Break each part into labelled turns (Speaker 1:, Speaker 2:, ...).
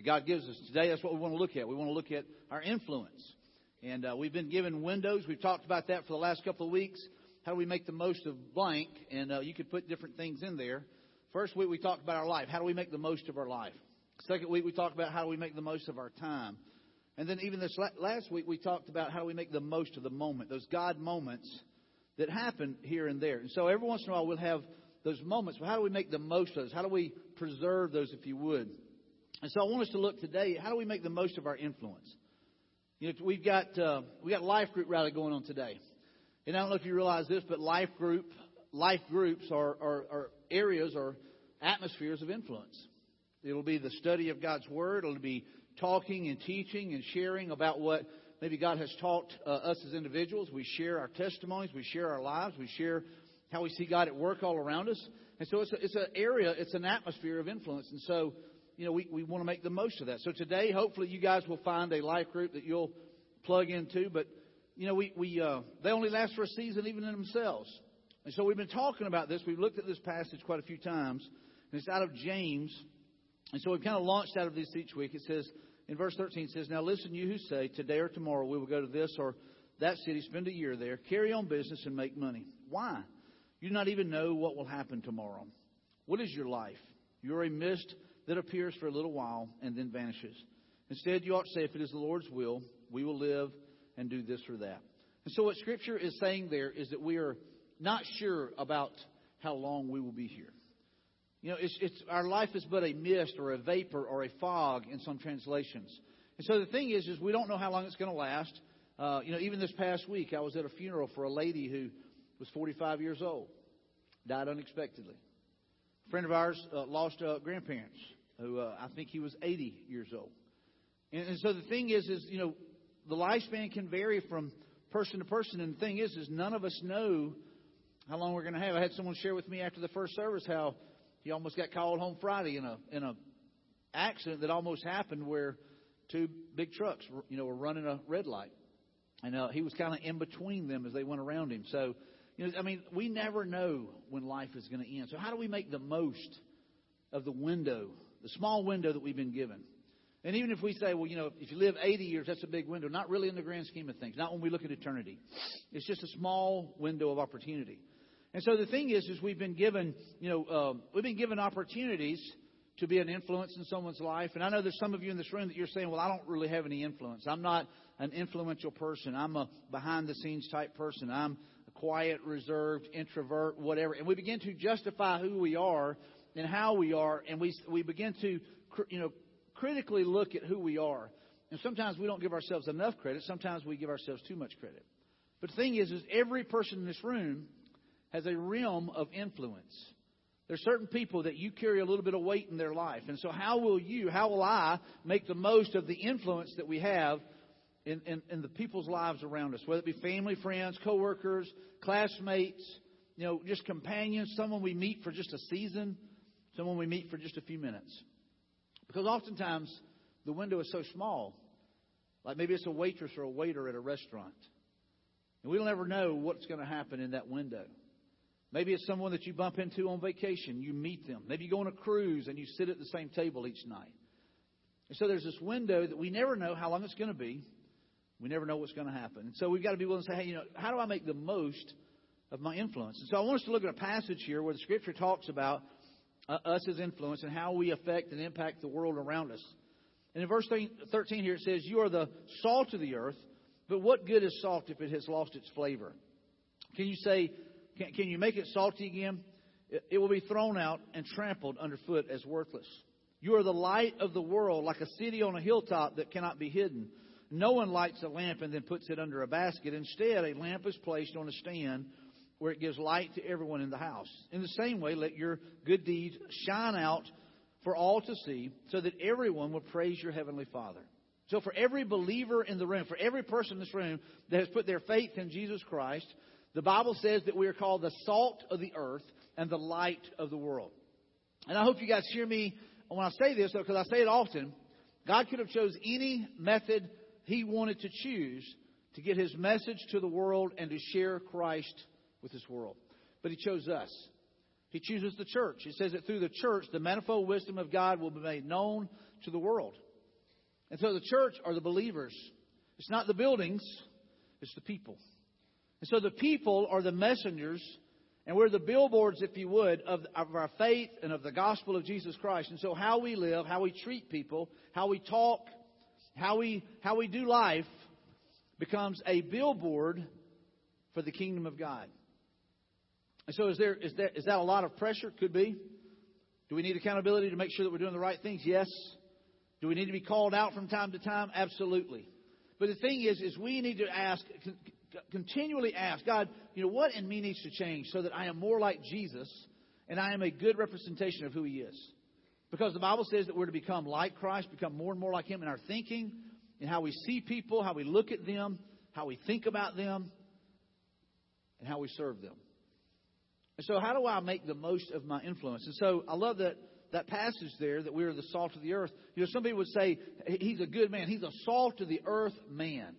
Speaker 1: that God gives us. Today, that's what we want to look at. We want to look at our influence. And we've been given windows. We've talked about that for the last couple of weeks. How do we make the most of blank? And you could put different things in there. First week, we talked about our life. How do we make the most of our life? Second week, we talked about how do we make the most of our time. And then even this last week, we talked about how do we make the most of the moment, those God moments that happen here and there. And so every once in a while, we'll have those moments. But how do we make the most of those? How do we preserve those, if you would? And so I want us to look today, how do we make the most of our influence? You know, we got life group rally going on today. And I don't know if you realize this, but life groups are areas or atmospheres of influence. It'll be the study of God's Word. It'll be talking and teaching and sharing about what maybe God has taught us as individuals. We share our testimonies. We share our lives. We share how we see God at work all around us. And so it's an area, it's an atmosphere of influence. And so, you know, we want to make the most of that. So today, hopefully, you guys will find a life group that you'll plug into. But, you know, they only last for a season even in themselves. And so we've been talking about this. We've looked at this passage quite a few times. And it's out of James. And so we've kind of launched out of this each week. It says, in verse 13, it says, "Now listen, you who say, today or tomorrow we will go to this or that city, spend a year there, carry on business and make money. Why? You do not even know what will happen tomorrow. What is your life? You are a mist that appears for a little while and then vanishes. Instead, you ought to say, if it is the Lord's will, we will live and do this or that." And so what Scripture is saying there is that we are not sure about how long we will be here. You know, it's our life is but a mist or a vapor or a fog in some translations. And so the thing is we don't know how long it's going to last. You know, even this past week, I was at a funeral for a lady who was 45 years old, died unexpectedly. A friend of ours lost grandparents who I think he was 80 years old. And so the thing is, you know, the lifespan can vary from person to person. And the thing is none of us know how long we're going to have. I had someone share with me after the first service how he almost got called home Friday in a accident that almost happened where two big trucks, you know, were running a red light. And he was kind of in between them as they went around him. So, you know, I mean, we never know when life is going to end. So how do we make the most of the window, the small window that we've been given? And even if we say, well, you know, if you live 80 years, that's a big window. Not really in the grand scheme of things. Not when we look at eternity. It's just a small window of opportunity. And so the thing is we've been given, you know, we've been given opportunities to be an influence in someone's life. And I know there's some of you in this room that you're saying, well, I don't really have any influence. I'm not an influential person. I'm a behind-the-scenes type person. I'm a quiet, reserved, introvert, whatever. And we begin to justify who we are and how we are. And we begin to, you know, critically look at who we are. And sometimes we don't give ourselves enough credit. Sometimes we give ourselves too much credit. But the thing is every person in this room has a realm of influence. There's certain people that you carry a little bit of weight in their life. And so how will I make the most of the influence that we have in the people's lives around us? Whether it be family, friends, coworkers, classmates, you know, just companions, someone we meet for just a season, someone we meet for just a few minutes. Because oftentimes the window is so small. Like maybe it's a waitress or a waiter at a restaurant. And we don't ever know what's going to happen in that window. Maybe it's someone that you bump into on vacation. You meet them. Maybe you go on a cruise and you sit at the same table each night. And so there's this window that we never know how long it's going to be. We never know what's going to happen. And so we've got to be willing to say, hey, you know, how do I make the most of my influence? And so I want us to look at a passage here where the Scripture talks about us as influence and how we affect and impact the world around us. And in verse 13 here it says, you are the salt of the earth, but what good is salt if it has lost its flavor? Can you say, can you make it salty again? It will be thrown out and trampled underfoot as worthless. You are the light of the world, like a city on a hilltop that cannot be hidden. No one lights a lamp and then puts it under a basket. Instead, a lamp is placed on a stand where it gives light to everyone in the house. In the same way, let your good deeds shine out for all to see, so that everyone will praise your heavenly Father. So for every believer in the room, for every person in this room that has put their faith in Jesus Christ, the Bible says that we are called the salt of the earth and the light of the world. And I hope you guys hear me when I say this, because I say it often. God could have chose any method He wanted to choose to get His message to the world and to share Christ with this world. But He chose us. He chooses the church. It says that through the church, the manifold wisdom of God will be made known to the world. And so the church are the believers. It's not the buildings, it's the people. And so the people are the messengers, and we're the billboards, if you would, of our faith and of the gospel of Jesus Christ. And so how we live, how we treat people, how we talk, how we do life becomes a billboard for the kingdom of God. And so is that a lot of pressure? Could be. Do we need accountability to make sure that we're doing the right things? Yes. Do we need to be called out from time to time? Absolutely. But the thing is we need to continually ask, God, what in me needs to change so that I am more like Jesus and I am a good representation of who He is? Because the Bible says that we're to become like Christ, become more and more like Him in our thinking, in how we see people, how we look at them, how we think about them, and how we serve them. And so how do I make the most of my influence? And so I love that passage there, that we are the salt of the earth. Some people would say he's a good man. He's a salt of the earth man.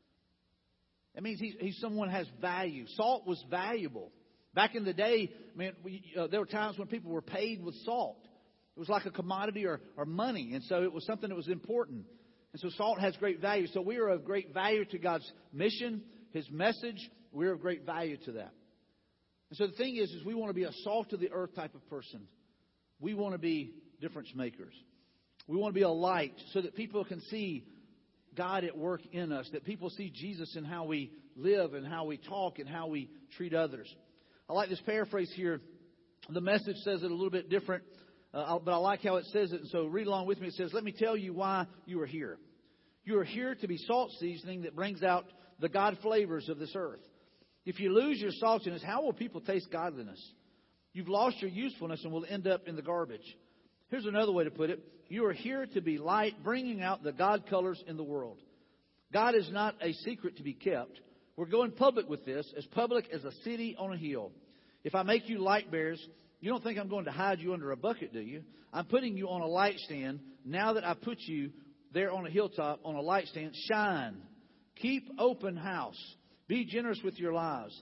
Speaker 1: That means he's someone who has value. Salt was valuable. Back in the day, there were times when people were paid with salt. It was like a commodity or money. And so it was something that was important. And so salt has great value. So we are of great value to God's mission, His message. We're of great value to that. And so the thing is we want to be a salt of the earth type of person. We want to be difference makers. We want to be a light so that people can see God at work in us, that people see Jesus in how we live and how we talk and how we treat others. I like this paraphrase here. The Message says it a little bit different, but I like how it says it. And so read along with me. It says, let me tell you why you are here. You are here to be salt seasoning that brings out the God flavors of this earth. If you lose your saltiness, how will people taste godliness? You've lost your usefulness and will end up in the garbage. Here's another way to put it. You are here to be light, bringing out the God colors in the world. God is not a secret to be kept. We're going public with this, as public as a city on a hill. If I make you light bearers, you don't think I'm going to hide you under a bucket, do you? I'm putting you on a light stand. Now that I put you there on a hilltop, on a light stand, shine. Keep open house. Be generous with your lives.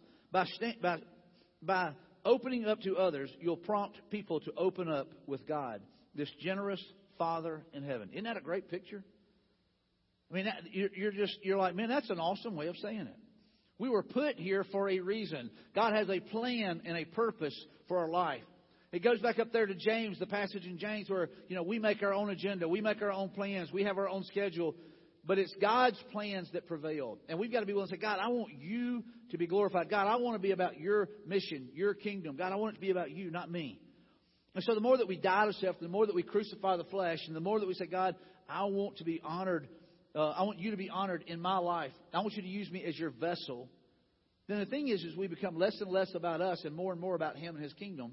Speaker 1: By opening up to others, you'll prompt people to open up with God, this generous Father in heaven. Isn't that a great picture? You're like, man, that's an awesome way of saying it. We were put here for a reason. God has a plan and a purpose for our life. It goes back up there to James, the passage in James where, we make our own agenda. We make our own plans. We have our own schedule. But it's God's plans that prevail. And we've got to be willing to say, God, I want you to be glorified. God, I want to be about your mission, your kingdom. God, I want it to be about you, not me. And so the more that we die to self, the more that we crucify the flesh, and the more that we say, God, I want to be honored. I want you to be honored in my life. I want you to use me as your vessel. Then the thing is we become less and less about us and more about Him and His kingdom.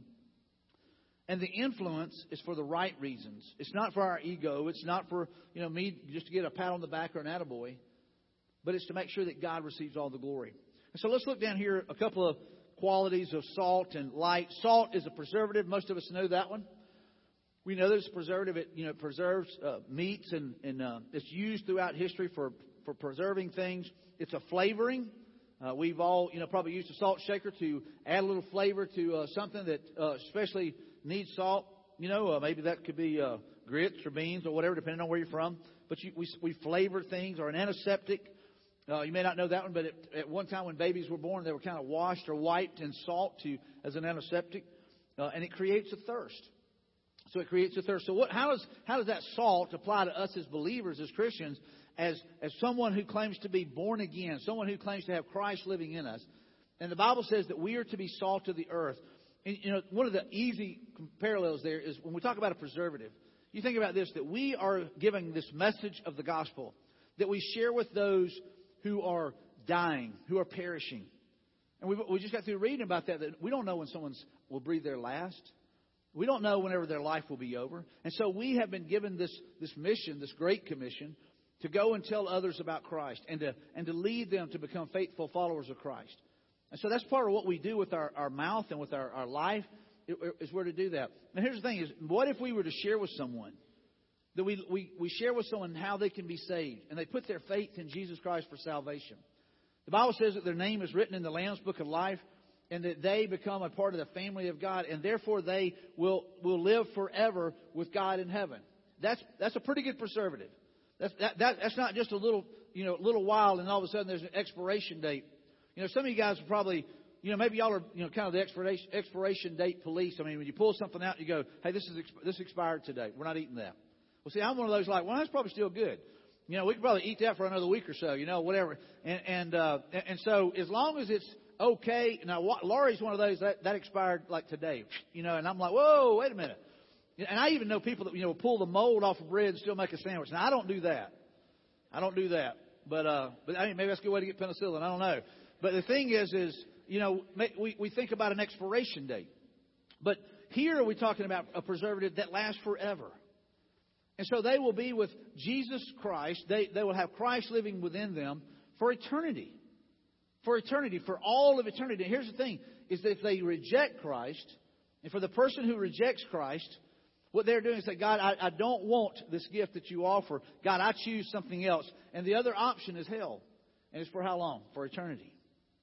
Speaker 1: And the influence is for the right reasons. It's not for our ego. It's not for, me just to get a pat on the back or an attaboy. But it's to make sure that God receives all the glory. And so let's look down here a couple of qualities of salt and light. Salt is a preservative. Most of us know that one. We know there's a preservative. It preserves meats and it's used throughout history for preserving things. It's a flavoring. We've all, probably used a salt shaker to add a little flavor to something that especially needs salt. Maybe that could be grits or beans or whatever, depending on where you're from. But we flavor things, or an antiseptic. You may not know that one, but at one time when babies were born, they were kind of washed or wiped in salt as an antiseptic, and it creates a thirst. So it creates a thirst. So how does that salt apply to us as believers, as Christians, as someone who claims to be born again, someone who claims to have Christ living in us? And the Bible says that we are to be salt of the earth. And, one of the easy parallels there is when we talk about a preservative. You think about this, that we are giving this message of the gospel that we share with those who are dying, who are perishing. And we just got through reading about that we don't know when someone will breathe their last. We don't know whenever their life will be over. And so we have been given this mission, this great commission, to go and tell others about Christ and to lead them to become faithful followers of Christ. And so that's part of what we do with our mouth and with our life, is we're to do that. And here's the thing is, what if we were to share with someone, that we share with someone how they can be saved, and they put their faith in Jesus Christ for salvation? The Bible says that their name is written in the Lamb's Book of Life, and that they become a part of the family of God, and therefore they will live forever with God in heaven. That's a pretty good preservative. That's not just a little, little while and all of a sudden there's an expiration date. Some of you guys are probably, maybe y'all are, kind of the expiration date police. I mean, when you pull something out, you go, hey, this expired today. We're not eating that. Well, see, I'm one of those like, well, that's probably still good. We could probably eat that for another week or so, whatever. And so as long as it's okay. Now, Laurie's one of those that expired like today, and I'm like, whoa, wait a minute. And I even know people that, will pull the mold off of bread and still make a sandwich. Now, I don't do that. But I mean, maybe that's a good way to get penicillin. I don't know. But the thing is, we think about an expiration date. But here we're talking about a preservative that lasts forever. And so they will be with Jesus Christ. They will have Christ living within them for eternity. For eternity, for all of eternity. And here's the thing, is that if they reject Christ, and for the person who rejects Christ, what they're doing is say, God, I don't want this gift that you offer. God, I choose something else. And the other option is hell. And it's for how long? For eternity.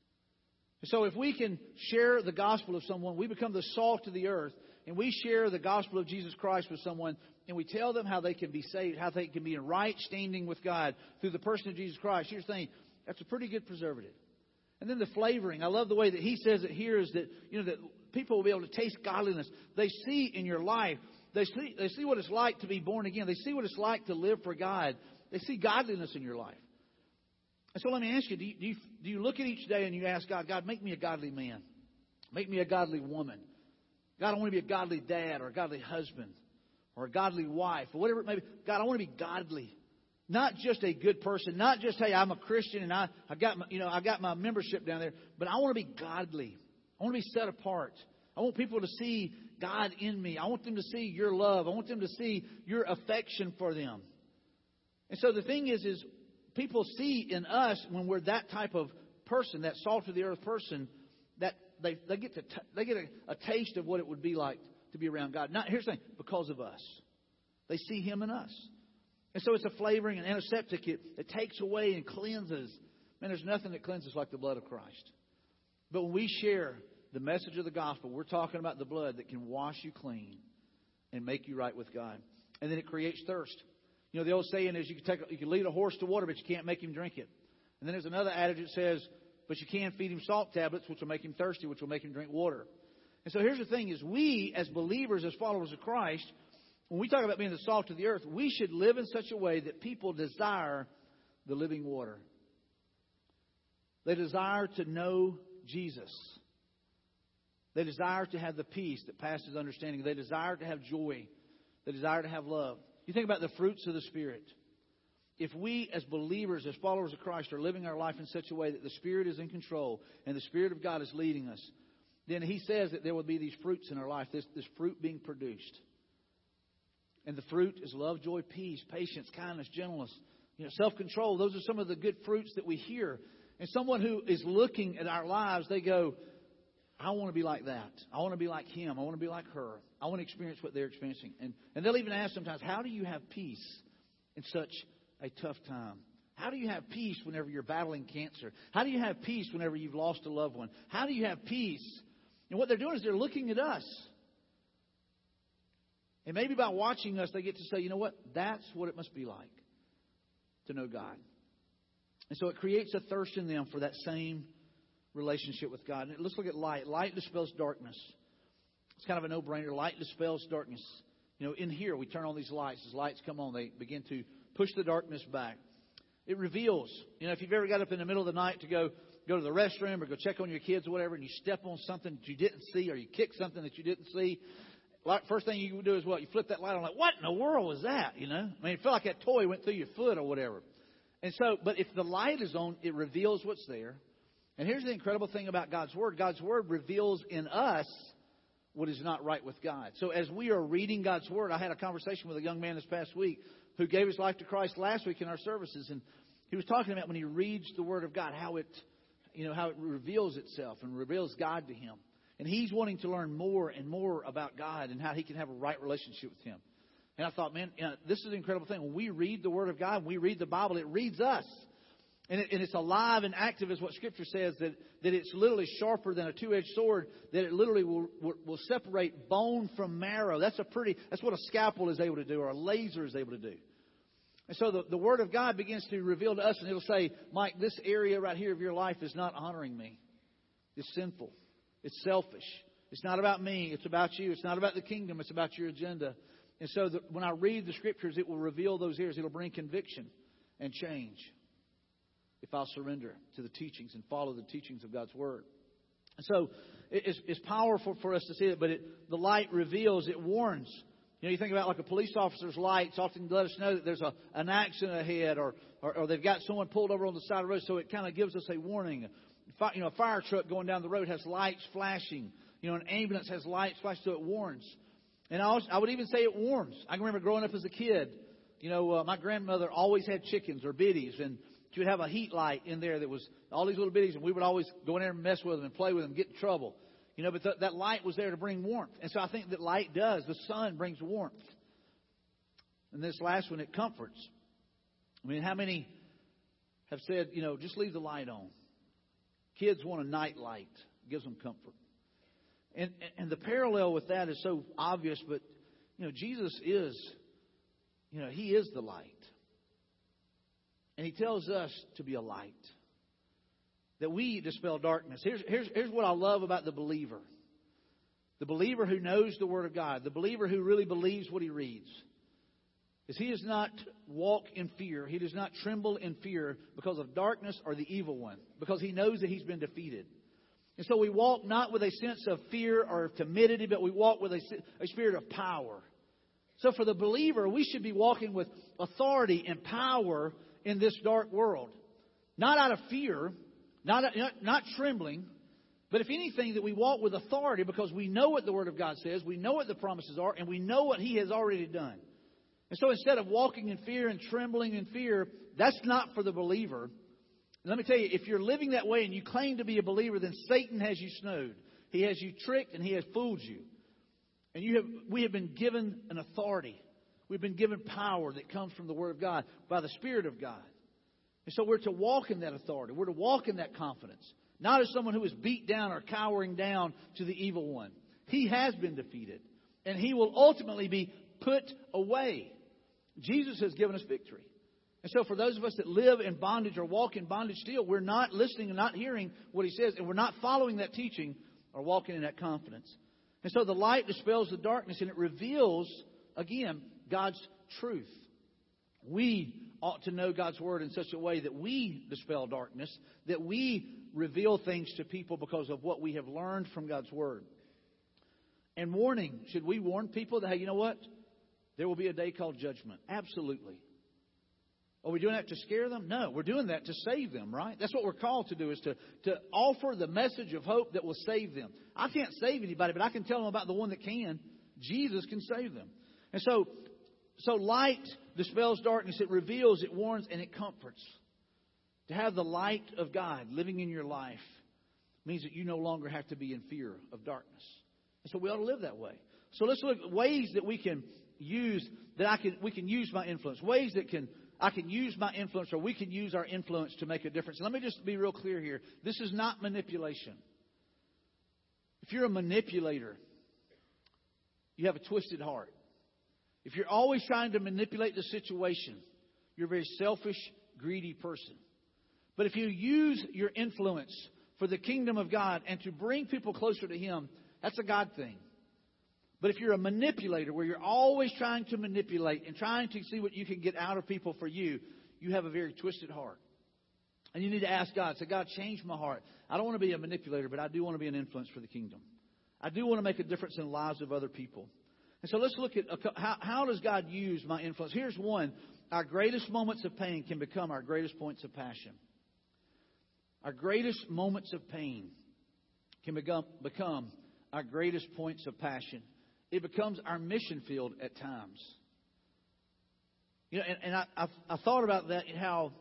Speaker 1: So if we can share the gospel of someone, we become the salt of the earth, and we share the gospel of Jesus Christ with someone, and we tell them how they can be saved, how they can be in right standing with God through the person of Jesus Christ. Here's the thing, that's a pretty good preservative. And then the flavoring. I love the way that he says it here is that, that people will be able to taste godliness. They see in your life, they see what it's like to be born again. They see what it's like to live for God. They see godliness in your life. And so let me ask you, do you look at each day and you ask God, make me a godly man. Make me a godly woman. God, I want to be a godly dad or a godly husband or a godly wife or whatever it may be. God, I want to be godly. Not just a good person. Not just, hey, I'm a Christian and I got my membership down there. But I want to be godly. I want to be set apart. I want people to see God in me. I want them to see your love. I want them to see your affection for them. And so the thing is people see in us when we're that type of person, that salt of the earth person, that they get a taste of what it would be like to be around God. Not, here's the thing, because of us. They see Him in us. And so it's a flavoring and antiseptic. It takes away and cleanses. Man, there's nothing that cleanses like the blood of Christ. But when we share the message of the gospel, we're talking about the blood that can wash you clean and make you right with God. And then it creates thirst. The old saying is you can lead a horse to water, but you can't make him drink it. And then there's another adage that says, but you can feed him salt tablets, which will make him thirsty, which will make him drink water. And so here's the thing is we, as believers, as followers of Christ, when we talk about being the salt of the earth, we should live in such a way that people desire the living water. They desire to know Jesus. They desire to have the peace that passes understanding. They desire to have joy. They desire to have love. You think about the fruits of the Spirit. If we as believers, as followers of Christ, are living our life in such a way that the Spirit is in control and the Spirit of God is leading us, then He says that there will be these fruits in our life, this fruit being produced. And the fruit is love, joy, peace, patience, kindness, gentleness, self-control. Those are some of the good fruits that we hear. And someone who is looking at our lives, they go, I want to be like that. I want to be like him. I want to be like her. I want to experience what they're experiencing. And they'll even ask sometimes, how do you have peace in such a tough time? How do you have peace whenever you're battling cancer? How do you have peace whenever you've lost a loved one? How do you have peace? And what they're doing is they're looking at us. And maybe by watching us, they get to say, you know what? That's what it must be like to know God. And so it creates a thirst in them for that same relationship with God. And let's look at light. Light dispels darkness. It's kind of a no-brainer. Light dispels darkness. In here, we turn on these lights. As lights come on, they begin to push the darkness back. It reveals. If you've ever got up in the middle of the night to go to the restroom or go check on your kids or whatever, and you step on something that you didn't see or you kick something that you didn't see, first thing you would do is what? You flip that light on, like, what in the world was that? I mean, it felt like that toy went through your foot or whatever. And so, but if the light is on, it reveals what's there. And here's the incredible thing about God's Word. God's Word reveals in us what is not right with God. So as we are reading God's Word, I had a conversation with a young man this past week who gave his life to Christ last week in our services. And he was talking about when he reads the Word of God, how it reveals itself and reveals God to him. And he's wanting to learn more and more about God and how he can have a right relationship with Him. And I thought, man, this is an incredible thing. When we read the Word of God, when we read the Bible, it reads us. And it's alive and active, is what Scripture says, that it's literally sharper than a two-edged sword, that it literally will separate bone from marrow. That's what a scalpel is able to do, or a laser is able to do. And so the Word of God begins to reveal to us, and it'll say, Mike, this area right here of your life is not honoring me. It's sinful. It's selfish. It's not about me. It's about you. It's not about the kingdom. It's about your agenda. And so when I read the Scriptures, it will reveal those areas. It'll bring conviction and change if I'll surrender to the teachings and follow the teachings of God's Word. And so it's powerful for us to see it, but the light reveals, it warns. You know, you think about like a police officer's lights often let us know that there's an accident ahead or they've got someone pulled over on the side of the road, so it kind of gives us a warning. You know, a fire truck going down the road has lights flashing. You know, an ambulance has lights flashing, so it warns. And I would even say it warms. I can remember growing up as a kid, you know, my grandmother always had chickens or biddies, and she would have a heat light in there that was all these little biddies, and we would always go in there and mess with them and play with them, get in trouble. You know, but that light was there to bring warmth. And so I think that light does. The sun brings warmth. And this last one, it comforts. I mean, how many have said, you know, just leave the light on? Kids want a night light. It gives them comfort. And the parallel with that is so obvious, but, you know, Jesus is, you know, He is the light. And He tells us to be a light, that we dispel darkness. Here's what I love about the believer. The believer who knows the Word of God, the believer who really believes what he reads, is he does not walk in fear. He does not tremble in fear because of darkness or the evil one, because he knows that he's been defeated. And so we walk not with a sense of fear or timidity, but we walk with a spirit of power. So for the believer, we should be walking with authority and power in this dark world. Not out of fear, not trembling, but if anything, that we walk with authority because we know what the Word of God says, we know what the promises are, and we know what He has already done. And so instead of walking in fear and trembling in fear, that's not for the believer. Let me tell you, if you're living that way and you claim to be a believer, then Satan has you snowed. He has you tricked and he has fooled you. And we have been given an authority. We've been given power that comes from the Word of God by the Spirit of God. And so we're to walk in that authority. We're to walk in that confidence. Not as someone who is beat down or cowering down to the evil one. He has been defeated. And he will ultimately be put away. Jesus has given us victory. And so for those of us that live in bondage or walk in bondage still, we're not listening and not hearing what He says, and we're not following that teaching or walking in that confidence. And so the light dispels the darkness, and it reveals, again, God's truth. We ought to know God's Word in such a way that we dispel darkness, that we reveal things to people because of what we have learned from God's Word. And warning, should we warn people that, hey, you know what? There will be a day called judgment. Absolutely. Are we doing that to scare them? No, we're doing that to save them, right? That's what we're called to do, is to offer the message of hope that will save them. I can't save anybody, but I can tell them about the one that can. Jesus can save them. And so light dispels darkness. It reveals, it warns, and it comforts. To have the light of God living in your life means that you no longer have to be in fear of darkness. And so we ought to live that way. So let's look at ways that we can use, we can use my influence. Ways that I can use my influence, or we can use our influence to make a difference. And let me just be real clear here. This is not manipulation. If you're a manipulator, you have a twisted heart. If you're always trying to manipulate the situation, you're a very selfish, greedy person. But if you use your influence for the kingdom of God and to bring people closer to Him, that's a God thing. But if you're a manipulator, where you're always trying to manipulate and trying to see what you can get out of people for you, you have a very twisted heart. And you need to ask God, say, God, change my heart. I don't want to be a manipulator, but I do want to be an influence for the kingdom. I do want to make a difference in the lives of other people. And so let's look at how does God use my influence. Here's one. Our greatest moments of pain can become our greatest points of passion. Our greatest moments of pain can become our greatest points of passion. It becomes our mission field at times. You know, and I thought about that, and how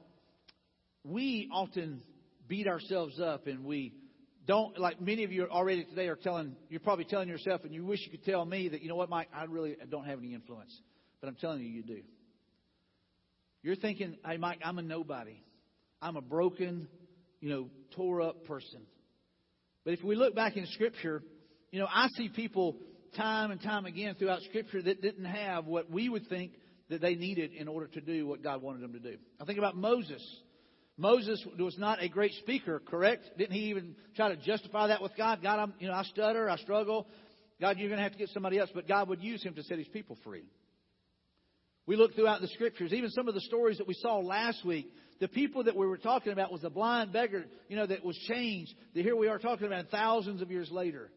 Speaker 1: we often beat ourselves up, and we don't, like many of you already today are you're probably telling yourself, and you wish you could tell me that, you know what, Mike, I really don't have any influence. But I'm telling you, you do. You're thinking, hey, Mike, I'm a nobody. I'm a broken, tore up person. But if we look back in Scripture, I see people time and time again throughout Scripture that didn't have what we would think that they needed in order to do what God wanted them to do. I think about Moses. Moses was not a great speaker, correct? Didn't he even try to justify that with God? God, I stutter, I struggle. God, you're going to have to get somebody else. But God would use him to set his people free. We look throughout the Scriptures, even some of the stories that we saw last week. The people that we were talking about was the blind beggar, that was changed. That here we are talking about thousands of years later.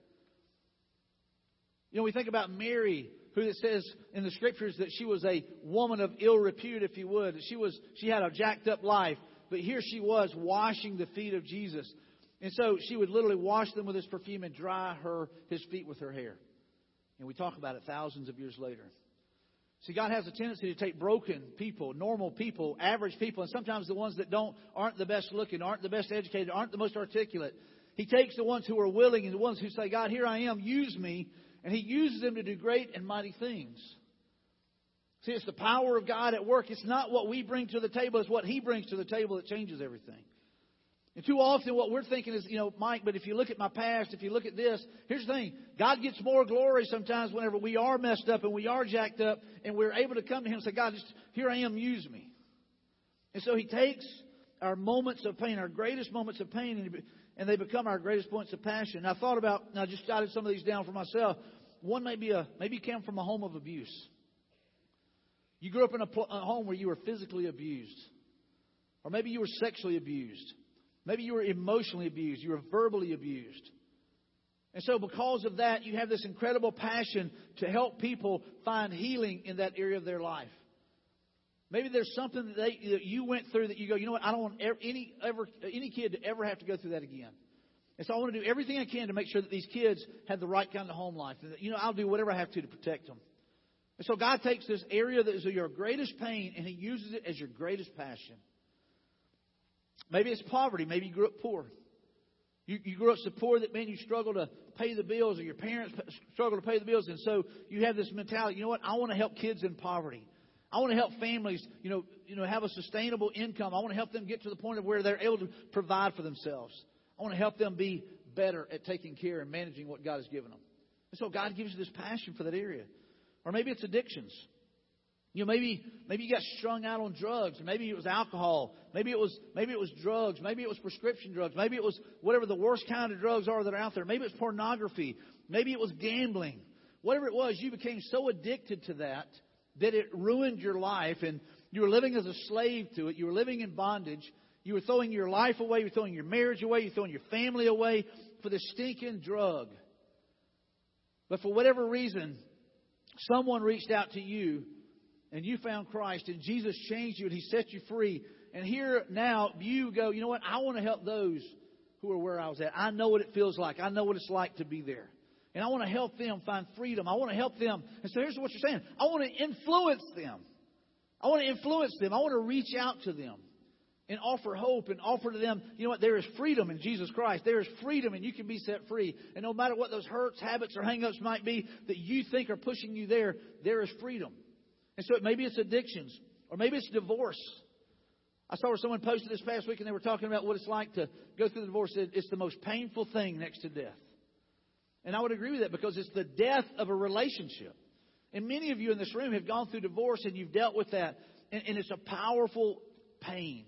Speaker 1: We think about Mary, who it says in the Scriptures that she was a woman of ill repute, if you would. She had a jacked up life. But here she was washing the feet of Jesus. And so she would literally wash them with his perfume and dry his feet with her hair. And we talk about it thousands of years later. See, God has a tendency to take broken people, normal people, average people, and sometimes the ones that aren't the best looking, aren't the best educated, aren't the most articulate. He takes the ones who are willing and the ones who say, God, here I am, use me. And He uses them to do great and mighty things. See, it's the power of God at work. It's not what we bring to the table. It's what He brings to the table that changes everything. And too often what we're thinking is, Mike, but if you look at my past, if you look at this, here's the thing. God gets more glory sometimes whenever we are messed up and we are jacked up and we're able to come to Him and say, God, here I am, use me. And so He takes our moments of pain, our greatest moments of pain, and they become our greatest points of passion. And I just jotted some of these down for myself. One maybe you came from a home of abuse. You grew up in a home where you were physically abused. Or maybe you were sexually abused. Maybe you were emotionally abused. You were verbally abused. And so because of that, you have this incredible passion to help people find healing in that area of their life. Maybe there's something that you went through that you go, I don't want any kid to ever have to go through that again. And so I want to do everything I can to make sure that these kids have the right kind of home life. And that, I'll do whatever I have to protect them. And so God takes this area that is your greatest pain and He uses it as your greatest passion. Maybe it's poverty. Maybe you grew up poor. You grew up so poor that, you struggle to pay the bills, or your parents struggle to pay the bills. And so you have this mentality, I want to help kids in poverty. I want to help families, have a sustainable income. I want to help them get to the point of where they're able to provide for themselves. I want to help them be better at taking care and managing what God has given them. And so God gives you this passion for that area. Or maybe it's addictions. Maybe you got strung out on drugs. Maybe it was alcohol. Maybe it was drugs. Maybe it was prescription drugs. Maybe it was whatever the worst kind of drugs are that are out there. Maybe it's pornography. Maybe it was gambling. Whatever it was, you became so addicted to that it ruined your life, and you were living as a slave to it. You were living in bondage. You were throwing your life away. You were throwing your marriage away. You were throwing your family away for this stinking drug. But for whatever reason, someone reached out to you, and you found Christ, and Jesus changed you, and He set you free. And here now you go, I want to help those who are where I was at. I know what it feels like. I know what it's like to be there. And I want to help them find freedom. I want to help them. And so here's what you're saying. I want to influence them. I want to influence them. I want to reach out to them and offer hope and offer to them, there is freedom in Jesus Christ. There is freedom, and you can be set free. And no matter what those hurts, habits, or hang-ups might be that you think are pushing you there is freedom. And so maybe it's addictions, or maybe it's divorce. I saw where someone posted this past week, and they were talking about what it's like to go through the divorce. It's the most painful thing next to death. And I would agree with that, because it's the death of a relationship. And many of you in this room have gone through divorce, and you've dealt with that. And it's a powerful pain.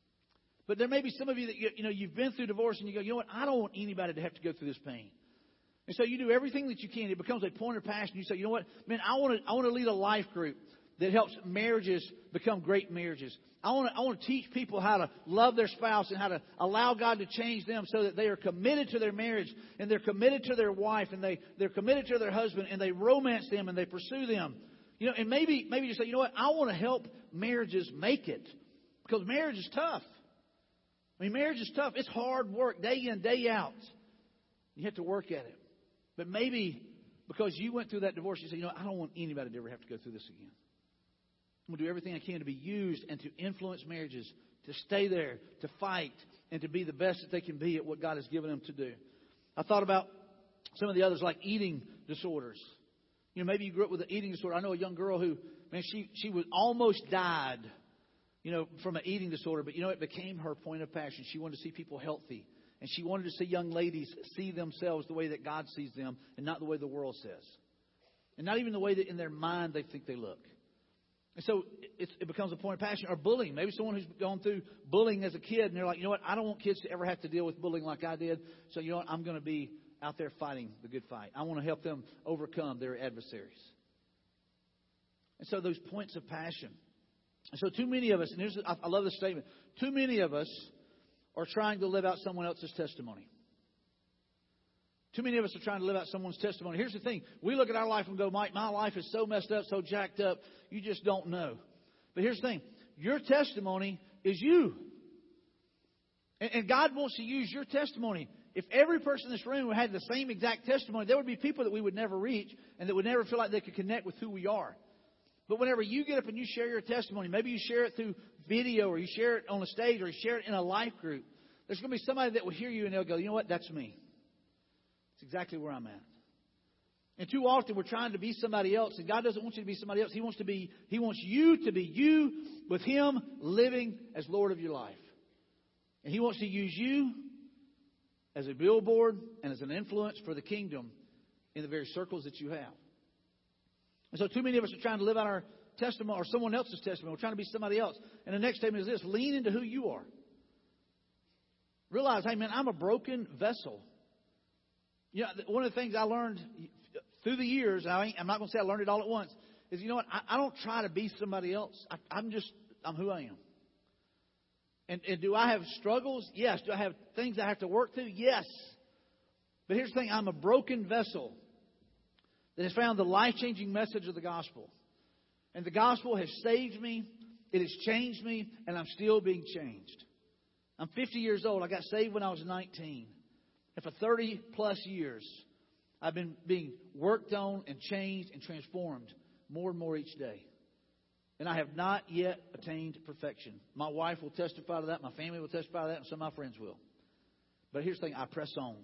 Speaker 1: But there may be some of you that, you've been through divorce, and you go, I don't want anybody to have to go through this pain. And so you do everything that you can. It becomes a point of passion. You say, I want to lead a life group that helps marriages become great marriages. I want to teach people how to love their spouse and how to allow God to change them so that they are committed to their marriage, and they're committed to their wife, and they're committed to their husband, and they romance them and they pursue them. And maybe you say, I want to help marriages make it, because marriage is tough. Marriage is tough. It's hard work, day in, day out. You have to work at it. But maybe because you went through that divorce, you say, I don't want anybody to ever have to go through this again. I'm going to do everything I can to be used and to influence marriages, to stay there, to fight, and to be the best that they can be at what God has given them to do. I thought about some of the others, like eating disorders. Maybe you grew up with an eating disorder. I know a young girl who, she was almost died, from an eating disorder. But, it became her point of passion. She wanted to see people healthy. And she wanted to see young ladies see themselves the way that God sees them, and not the way the world says. And not even the way that in their mind they think they look. And so it becomes a point of passion. Or bullying. Maybe someone who's gone through bullying as a kid, and they're like, you know what, I don't want kids to ever have to deal with bullying like I did. So, you know what, I'm going to be out there fighting the good fight. I want to help them overcome their adversaries. And so those points of passion. And so too many of us, and I love this statement, too many of us are trying to live out someone else's testimony. Too many of us are trying to live out someone's testimony. Here's the thing. We look at our life and go, Mike, my life is so messed up, so jacked up, you just don't know. But here's the thing. Your testimony is you. And God wants to use your testimony. If every person in this room had the same exact testimony, there would be people that we would never reach and that would never feel like they could connect with who we are. But whenever you get up and you share your testimony, maybe you share it through video or you share it on a stage or you share it in a life group, there's going to be somebody that will hear you and they'll go, you know what, that's me. It's exactly where I'm at. And too often we're trying to be somebody else, and God doesn't want you to be somebody else. He wants you to be you with Him living as Lord of your life. And He wants to use you as a billboard and as an influence for the kingdom in the very circles that you have. And so too many of us are trying to live out our testimony or someone else's testimony. We're trying to be somebody else. And the next statement is this: lean into who you are. Realize, hey man, I'm a broken vessel. You know, one of the things I learned through the years, I'm not going to say I learned it all at once, is, you know what, I don't try to be somebody else. I'm who I am. And do I have struggles? Yes. Do I have things I have to work through? Yes. But here's the thing, I'm a broken vessel that has found the life-changing message of the gospel. And the gospel has saved me, it has changed me, and I'm still being changed. I'm 50 years old. I got saved when I was 19. And for 30-plus years, I've been being worked on and changed and transformed more and more each day. And I have not yet attained perfection. My wife will testify to that. My family will testify to that. And some of my friends will. But here's the thing. I press on.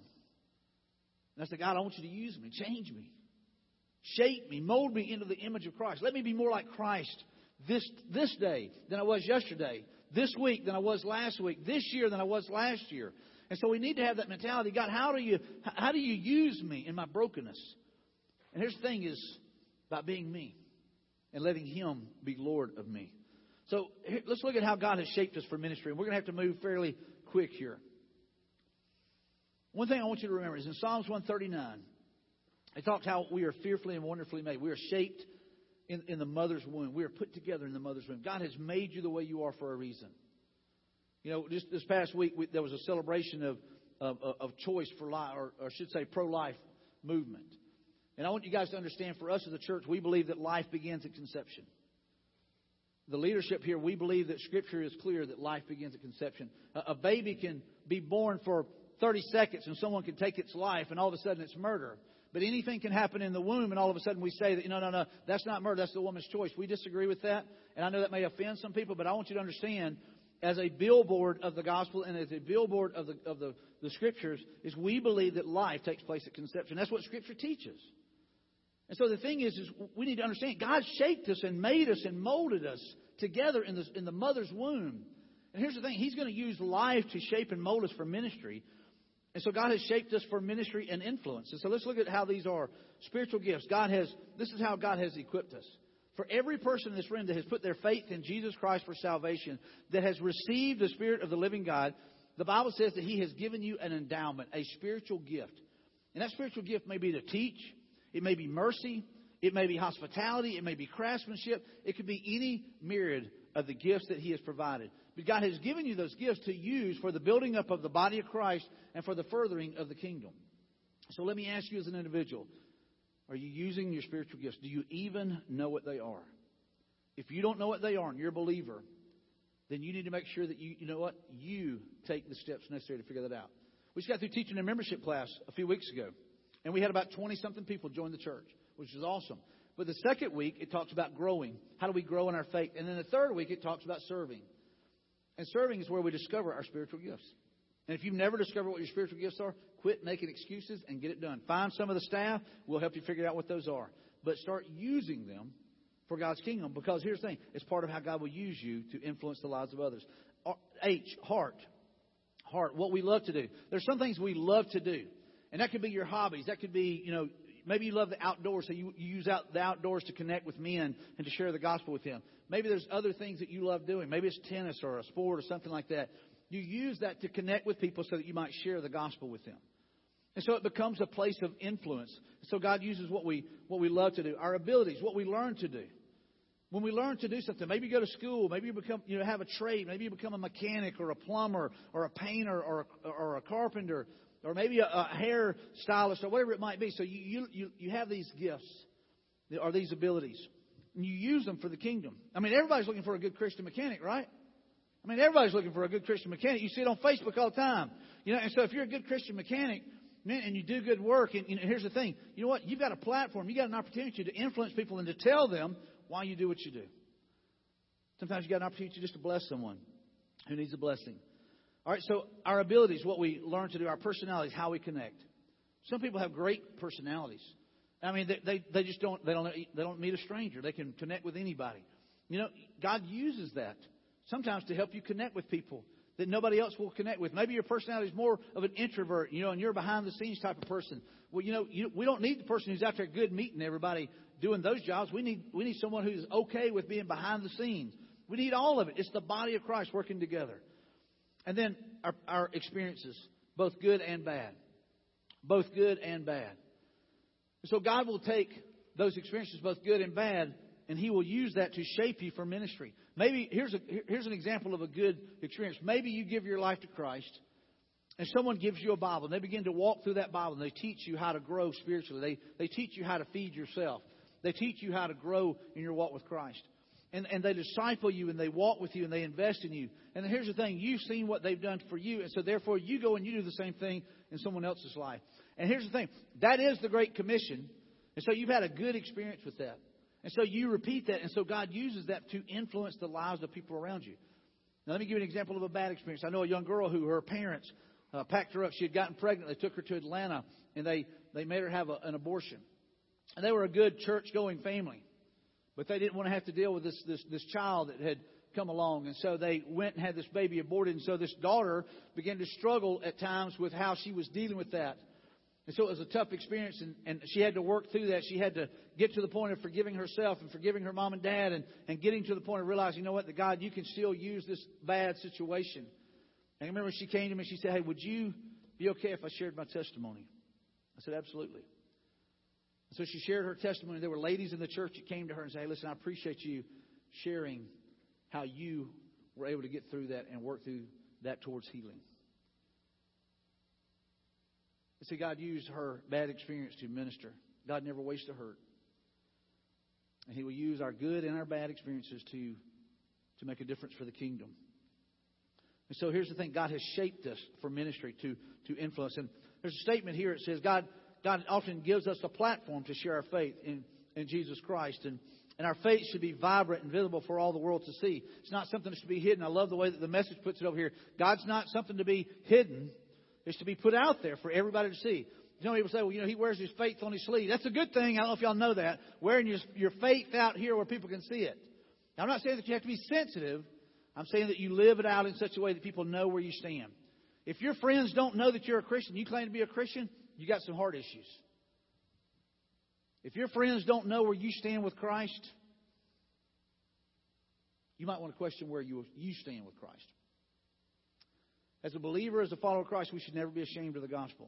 Speaker 1: And I say, God, I want you to use me. Change me. Shape me. Mold me into the image of Christ. Let me be more like Christ this day than I was yesterday. This week than I was last week. This year than I was last year. And so we need to have that mentality. God, how do you use me in my brokenness? And here's the thing is about being me and letting Him be Lord of me. So let's look at how God has shaped us for ministry. And we're going to have to move fairly quick here. One thing I want you to remember is in Psalms 139, it talks how we are fearfully and wonderfully made. We are shaped in the mother's womb. We are put together in the mother's womb. God has made you the way you are for a reason. You know, just this past week, there was a celebration of choice for life, or I should say pro-life movement. And I want you guys to understand, for us as a church, we believe that life begins at conception. The leadership here, we believe that Scripture is clear that life begins at conception. A baby can be born for 30 seconds and someone can take its life and all of a sudden it's murder. But anything can happen in the womb and all of a sudden we say that, no, that's not murder, that's the woman's choice. We disagree with that. And I know that may offend some people, but I want you to understand, as a billboard of the gospel and as a billboard of the Scriptures, is we believe that life takes place at conception. That's what Scripture teaches. And so the thing is we need to understand God shaped us and made us and molded us together in the mother's womb. And here's the thing, He's going to use life to shape and mold us for ministry. And so God has shaped us for ministry and influence. And so let's look at how these are. Spiritual gifts. This is how God has equipped us. For every person in this room that has put their faith in Jesus Christ for salvation, that has received the Spirit of the living God, the Bible says that He has given you an endowment, a spiritual gift. And that spiritual gift may be to teach. It may be mercy. It may be hospitality. It may be craftsmanship. It could be any myriad of the gifts that He has provided. But God has given you those gifts to use for the building up of the body of Christ and for the furthering of the kingdom. So let me ask you as an individual, are you using your spiritual gifts? Do you even know what they are? If you don't know what they are and you're a believer, then you need to make sure that you take the steps necessary to figure that out. We just got through teaching a membership class a few weeks ago, and we had about 20-something people join the church, which is awesome. But the second week, it talks about growing. How do we grow in our faith? And then the third week, it talks about serving. And serving is where we discover our spiritual gifts. And if you've never discovered what your spiritual gifts are, quit making excuses and get it done. Find some of the staff. We'll help you figure out what those are. But start using them for God's kingdom. Because here's the thing. It's part of how God will use you to influence the lives of others. H, heart. Heart, what we love to do. There's some things we love to do. And that could be your hobbies. That could be, Maybe you love the outdoors, so you use the outdoors to connect with men and to share the gospel with them. Maybe there's other things that you love doing. Maybe it's tennis or a sport or something like that. You use that to connect with people so that you might share the gospel with them. And so it becomes a place of influence. So God uses what we love to do, our abilities, what we learn to do. When we learn to do something, maybe you go to school, maybe you have a trade, maybe you become a mechanic or a plumber or a painter or a carpenter or maybe a hair stylist or whatever it might be. So you have these gifts or these abilities, and you use them for the kingdom. I mean, everybody's looking for a good Christian mechanic, right? I mean, everybody's looking for a good Christian mechanic. You see it on Facebook all the time. And so if you're a good Christian mechanic, man, and you do good work, and here's the thing. You know what? You've got a platform. You've got an opportunity to influence people and to tell them why you do what you do. Sometimes you've got an opportunity just to bless someone who needs a blessing. All right, so our abilities, what we learn to do, our personalities, how we connect. Some people have great personalities. I mean, they just don't meet a stranger. They can connect with anybody. God uses that sometimes to help you connect with people that nobody else will connect with. Maybe your personality is more of an introvert, and you're a behind-the-scenes type of person. Well, we don't need the person who's out there good meeting everybody doing those jobs. We need someone who's okay with being behind the scenes. We need all of it. It's the body of Christ working together. And then our experiences, both good and bad. Both good and bad. So God will take those experiences, both good and bad, and He will use that to shape you for ministry. Maybe here's an example of a good experience. Maybe you give your life to Christ, and someone gives you a Bible, and they begin to walk through that Bible, and they teach you how to grow spiritually. They teach you how to feed yourself. They teach you how to grow in your walk with Christ. And they disciple you, and they walk with you, and they invest in you. And here's the thing. You've seen what they've done for you, and so therefore you go and you do the same thing in someone else's life. And here's the thing. That is the Great Commission. And so you've had a good experience with that. And so you repeat that. And so God uses that to influence the lives of people around you. Now, let me give you an example of a bad experience. I know a young girl who her parents packed her up. She had gotten pregnant. They took her to Atlanta, and they made her have an abortion. And they were a good church-going family. But they didn't want to have to deal with this child that had come along. And so they went and had this baby aborted. And so this daughter began to struggle at times with how she was dealing with that. And so it was a tough experience, and she had to work through that. She had to get to the point of forgiving herself and forgiving her mom and dad and getting to the point of realizing, you know what, that God, you can still use this bad situation. And I remember she came to me and she said, hey, would you be okay if I shared my testimony? I said, absolutely. So she shared her testimony. There were ladies in the church that came to her and said, hey, listen, I appreciate you sharing how you were able to get through that and work through that towards healing. See, God used her bad experience to minister. God never wastes a hurt. And He will use our good and our bad experiences to make a difference for the kingdom. And so here's the thing. God has shaped us for ministry to influence. And there's a statement here. It says God often gives us a platform to share our faith in Jesus Christ. And our faith should be vibrant and visible for all the world to see. It's not something that's to be hidden. I love the way that the message puts it over here. God's not something to be hidden. It's to be put out there for everybody to see. People say, well, He wears His faith on His sleeve. That's a good thing. I don't know if y'all know that. Wearing your faith out here where people can see it. Now, I'm not saying that you have to be sensitive. I'm saying that you live it out in such a way that people know where you stand. If your friends don't know that you're a Christian, you claim to be a Christian, you got some heart issues. If your friends don't know where you stand with Christ, you might want to question where you stand with Christ. As a believer, as a follower of Christ, we should never be ashamed of the gospel.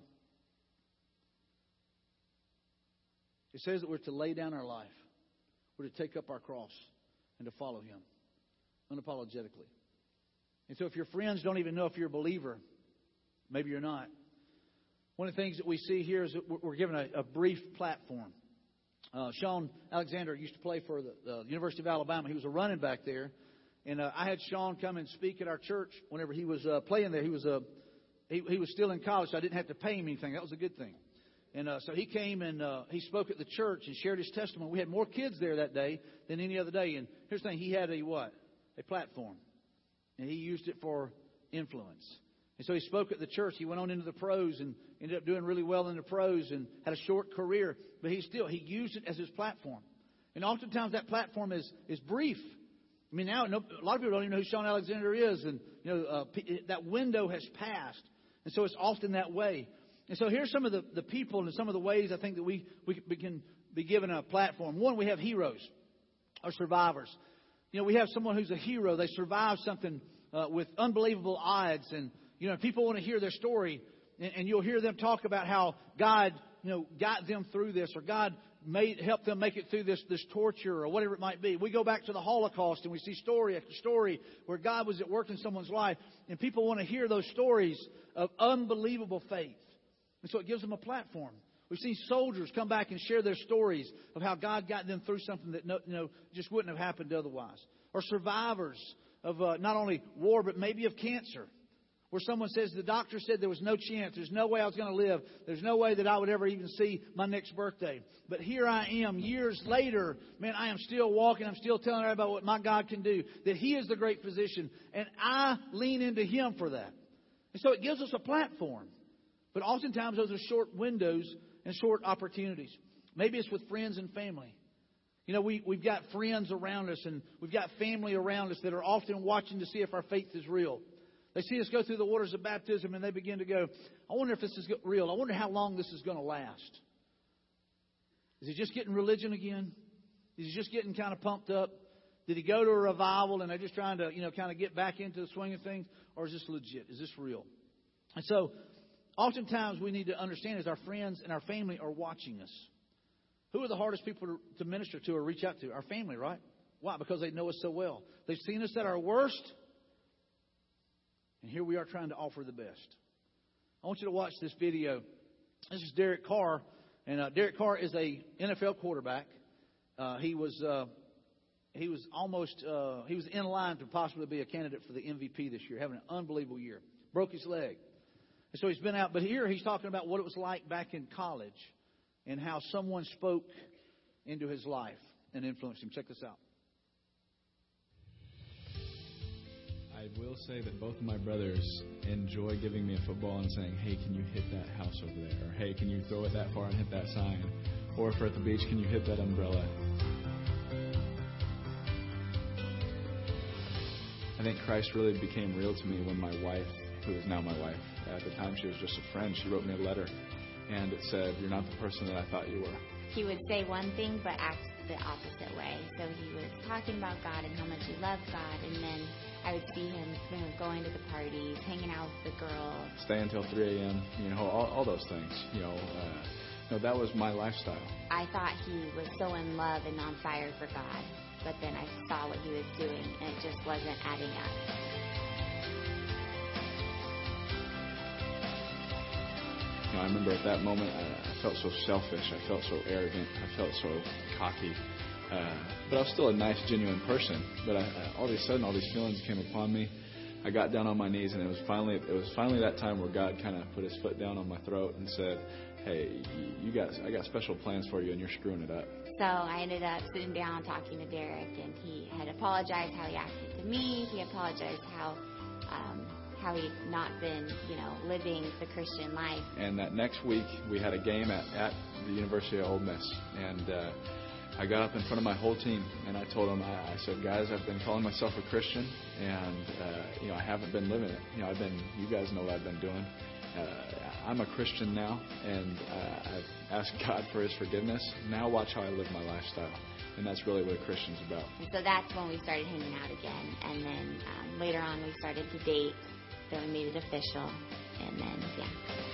Speaker 1: It says that we're to lay down our life. We're to take up our cross and to follow Him unapologetically. And so if your friends don't even know if you're a believer, maybe you're not. One of the things that we see here is that we're given a brief platform. Sean Alexander used to play for the University of Alabama. He was a running back there. And I had Sean come and speak at our church whenever he was playing there. He was still in college, so I didn't have to pay him anything. That was a good thing. And so he came and he spoke at the church and shared his testimony. We had more kids there that day than any other day. And here's the thing. He had a platform. And he used it for influence. And so he spoke at the church. He went on into the pros and ended up doing really well in the pros and had a short career. But he used it as his platform. And oftentimes that platform is brief. I mean, now a lot of people don't even know who Sean Alexander is. And, that window has passed. And so it's often that way. And so here's some of the people and some of the ways I think that we can be given a platform. One, we have heroes or survivors. You know, we have someone who's a hero. They survived something with unbelievable odds. And, you know, people want to hear their story. And you'll hear them talk about how God, you know, got them through this, or God helped them make it through this torture, or whatever it might be. We go back to the Holocaust and we see story after story where God was at work in someone's life. And people want to hear those stories of unbelievable faith. And so it gives them a platform. We've seen soldiers come back and share their stories of how God got them through something that just wouldn't have happened otherwise. Or survivors of not only war, but maybe of cancer. Where someone says, the doctor said there was no chance. There's no way I was going to live. There's no way that I would ever even see my next birthday. But here I am, years later. Man, I am still walking. I'm still telling everybody what my God can do. That He is the great physician. And I lean into Him for that. And so it gives us a platform. But oftentimes those are short windows and short opportunities. Maybe it's with friends and family. You know, we've got friends around us and we've got family around us that are often watching to see if our faith is real. They see us go through the waters of baptism and they begin to go, I wonder if this is real. I wonder how long this is going to last. Is he just getting religion again? Is he just getting kind of pumped up? Did he go to a revival and they're just trying to, kind of get back into the swing of things? Or is this legit? Is this real? And so oftentimes we need to understand is our friends and our family are watching us. Who are the hardest people to minister to or reach out to? Our family, right? Why? Because they know us so well. They've seen us at our worst. And here we are trying to offer the best. I want you to watch this video. This is Derek Carr. And Derek Carr is a NFL quarterback. He was in line to possibly be a candidate for the MVP this year, having an unbelievable year. Broke his leg. And so he's been out. But here he's talking about what it was like back in college and how someone spoke into his life and influenced him. Check this out.
Speaker 2: I will say that both of my brothers enjoy giving me a football and saying, hey, can you hit that house over there? Or, hey, can you throw it that far and hit that sign? Or if we're at the beach, can you hit that umbrella? I think Christ really became real to me when my wife, who is now my wife, at the time she was just a friend, she wrote me a letter. And it said, you're not the person that I thought you were.
Speaker 3: He would say one thing but act the opposite way. So he was talking about God and how much he loved God, and then I would see him going to the parties, hanging out with the girls.
Speaker 2: Stay until 3 a.m., all those things. That was my lifestyle.
Speaker 3: I thought he was so in love and on fire for God, but then I saw what he was doing, and it just wasn't adding up.
Speaker 2: I remember at that moment, I felt so selfish. I felt so arrogant. I felt so cocky. But I was still a nice, genuine person. But all of a sudden, all these feelings came upon me. I got down on my knees, and it was finally that time where God kind of put His foot down on my throat and said, "Hey, I got special plans for you, and you're screwing it up."
Speaker 3: So I ended up sitting down talking to Derek, and he had apologized how he acted to me. He apologized how he'd not been, living the Christian life.
Speaker 2: And that next week, we had a game at the University of Ole Miss, and I got up in front of my whole team, and I told them, I said, guys, I've been calling myself a Christian, and I haven't been living it. You guys know what I've been doing. I'm a Christian now, and I've asked God for His forgiveness. Now watch how I live my lifestyle. And that's really what a Christian's about. And
Speaker 3: so that's when we started hanging out again. And then later on, we started to date. Then we made it official. And then, yeah.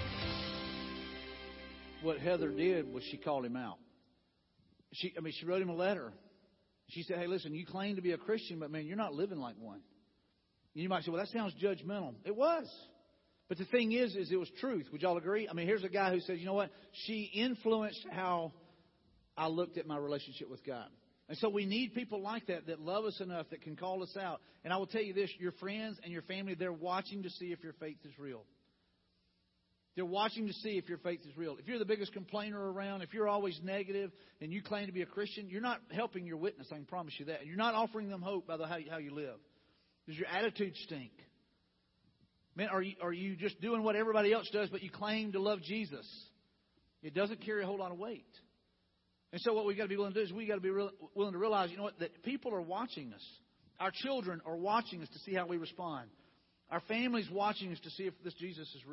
Speaker 1: What Heather did was she called him out. She wrote him a letter. She said, hey, listen, you claim to be a Christian, but, man, you're not living like one. And you might say, well, that sounds judgmental. It was. But the thing is it was truth. Would y'all agree? Here's a guy who says, you know what? She influenced how I looked at my relationship with God. And so we need people like that love us enough, that can call us out. And I will tell you this, your friends and your family, they're watching to see if your faith is real. They're watching to see if your faith is real. If you're the biggest complainer around, if you're always negative and you claim to be a Christian, you're not helping your witness, I can promise you that. And you're not offering them hope by how you live. Does your attitude stink? Man, are you just doing what everybody else does, but you claim to love Jesus? It doesn't carry a whole lot of weight. And so what we've got to be willing to do is we've got to be willing to realize, that people are watching us. Our children are watching us to see how we respond. Our family's watching us to see if this Jesus is real.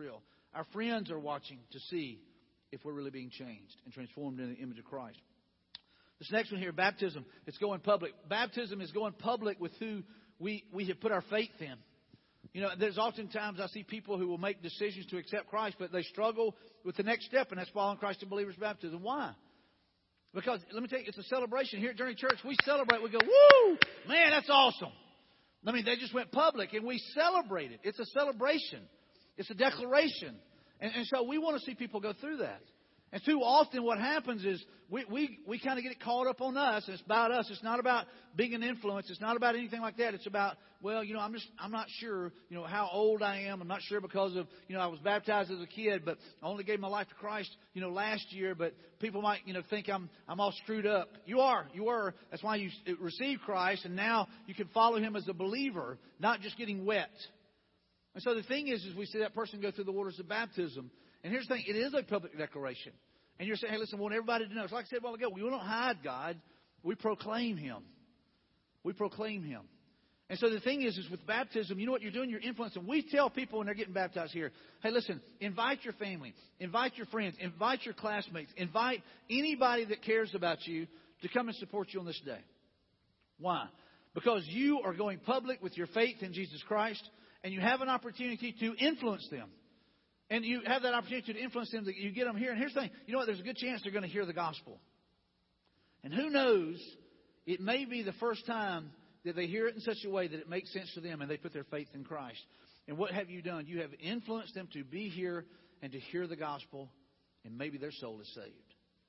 Speaker 1: Our friends are watching to see if we're really being changed and transformed in the image of Christ. This next one here, baptism, it's going public. Baptism is going public with who we have put our faith in. You know, there's oftentimes I see people who will make decisions to accept Christ, but they struggle with the next step, and that's following Christ in believers' baptism. Why? Because, let me tell you, it's a celebration. Here at Journey Church, we celebrate. We go, woo! Man, that's awesome. I mean, they just went public, and we celebrate it. It's a celebration. It's a declaration. And so we want to see people go through that. And too often what happens is we kind of get it caught up on us. And it's about us. It's not about being an influence. It's not about anything like that. It's about, well, you know, I'm not sure, you know, how old I am. I'm not sure because of, you know, I was baptized as a kid, but I only gave my life to Christ, you know, last year. But people might, you know, think I'm all screwed up. You were. That's why you received Christ. And now you can follow Him as a believer, not just getting wet. And so the thing is we see that person go through the waters of baptism. And here's the thing. It is a public declaration. And you're saying, hey, listen, we want everybody to know. It's like I said a while ago. We don't hide God. We proclaim Him. We proclaim Him. And so the thing is with baptism, you know what you're doing? You're influencing. We tell people when they're getting baptized here, hey, listen, invite your family. Invite your friends. Invite your classmates. Invite anybody that cares about you to come and support you on this day. Why? Because you are going public with your faith in Jesus Christ, and you have an opportunity to influence them. And you have that opportunity to influence them, that you get them here. And here's the thing. You know what? There's a good chance they're going to hear the gospel. And who knows, it may be the first time that they hear it in such a way that it makes sense to them and they put their faith in Christ. And what have you done? You have influenced them to be here and to hear the gospel, and maybe their soul is saved.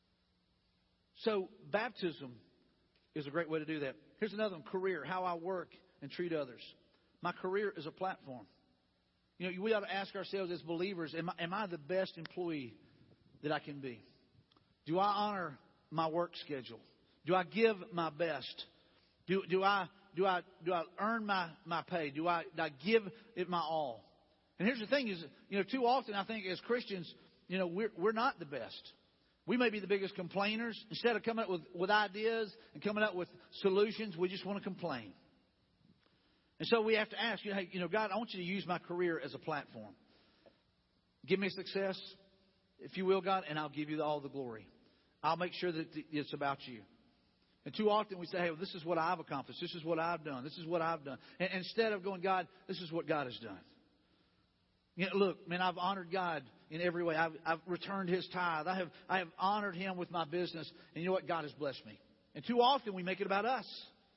Speaker 1: So baptism is a great way to do that. Here's another one, career, how I work and treat others. My career is a platform. You know, we ought to ask ourselves as believers, am I the best employee that I can be? Do I honor my work schedule? Do I give my best? Do I earn my pay? Do I give it my all? And here's the thing is, you know, too often I think as Christians, you know, we're not the best. We may be the biggest complainers. Instead of coming up with ideas and coming up with solutions, we just want to complain. And so we have to ask, hey, you know, God, I want you to use my career as a platform. Give me success, if you will, God, and I'll give you all the glory. I'll make sure that it's about you. And too often we say, hey, well, this is what I've accomplished. This is what I've done. This is what I've done. And instead of going, God, this is what God has done. You know, look, man, I've honored God in every way. I've returned His tithe. I have honored Him with my business. And you know what? God has blessed me. And too often we make it about us.